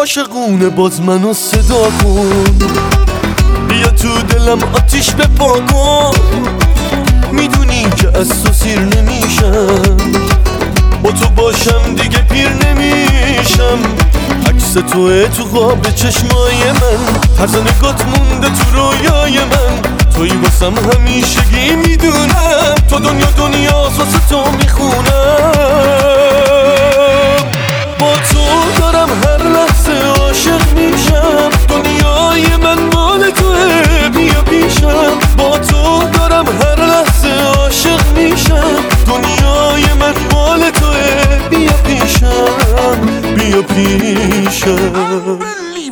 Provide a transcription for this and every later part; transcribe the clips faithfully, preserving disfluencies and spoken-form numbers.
عاشقونه باز منو صدا کن، بیا تو دلم آتیش بپا کن. میدونی که از تو سیر نمیشم، با تو باشم دیگه پیر نمیشم. عکس توه تو خواب چشمای من، طرز نگات مونده تو رویای من. توی واسم همیشگی میدونم، تو دنیا دنیا واسه تو میخونم. با تو دارم هر لحظه عاشق میشم، دنیای من مال توه بیا پیشم. با تو دارم هر لحظه عاشق میشم، دنیای من مال توه بیا پیشم، بیا پیشم.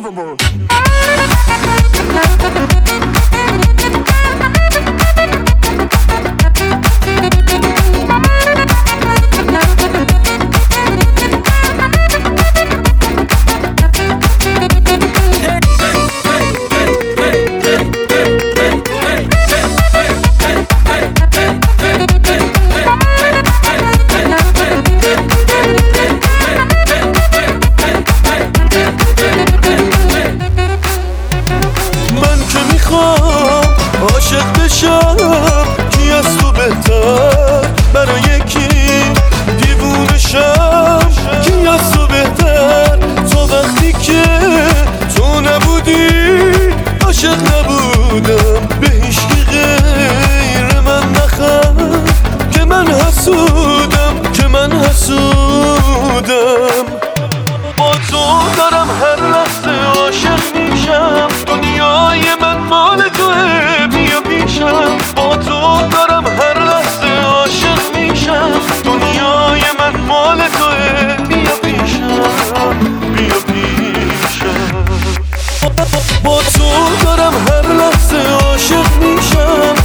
عاشق بشم کی از تو بهتر، برای کی دیوونه شم کی از تو بهتر. تو وقتی که تو نبودی عاشق نبودم، به هیچکی غیر من نخند که من حسودم، که من حسودم. با تو دارم هر لحظه عاشق میشم، دنیای من مال توه بیا پیشم. با تو دارم هر لحظه عاشق میشم، دنیای من مال توه بیا پیشم، بیا پیشم. با تو دارم هر لحظه عاشق میشم،